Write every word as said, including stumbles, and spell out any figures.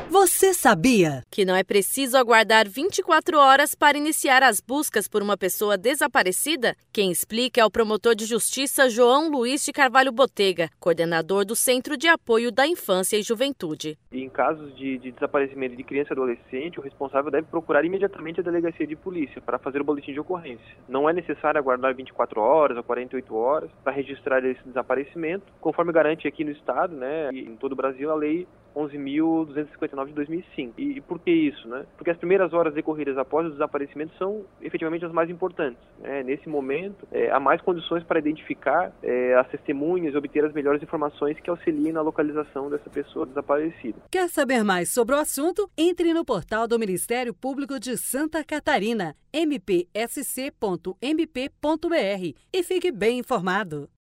Você sabia que não é preciso aguardar vinte e quatro horas para iniciar as buscas por uma pessoa desaparecida? Quem explica é o promotor de justiça João Luiz de Carvalho Botega, coordenador do Centro de Apoio da Infância e Juventude. Em casos de, de desaparecimento de criança e adolescente, o responsável deve procurar imediatamente a delegacia de polícia para fazer o boletim de ocorrência. Não é necessário aguardar vinte e quatro horas ou quarenta e oito horas para registrar esse desaparecimento, conforme garante aqui no Estado, né, e em todo o Brasil, a Lei onze mil duzentos e cinquenta e nove de dois mil e cinco. E, e por que isso, né? Porque as primeiras horas decorridas após o desaparecimento são efetivamente as mais importantes, né? Nesse momento, é, há mais condições para identificar é, as testemunhas e obter as melhores informações que auxiliem na localização dessa pessoa desaparecida. Quer saber mais sobre o assunto? Entre no portal do Ministério Público de Santa Catarina, m p s c ponto m p ponto b r, e fique bem informado.